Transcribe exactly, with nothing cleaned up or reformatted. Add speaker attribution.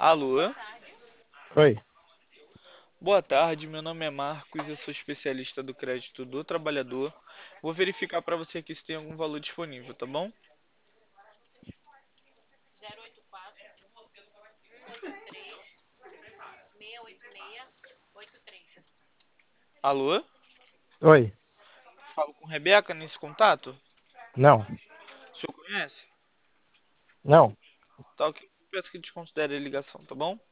Speaker 1: Alô?
Speaker 2: Oi,
Speaker 1: Boa tarde, meu nome é Marcos, eu sou especialista do crédito do trabalhador. Vou verificar para você aqui se tem algum valor disponível, tá bom? Alô?
Speaker 2: oi,
Speaker 1: Falo com Rebeca nesse contato?
Speaker 2: não,
Speaker 1: O senhor conhece?
Speaker 2: não,
Speaker 1: Tá ok. Peço que desconsidere a ligação, tá bom?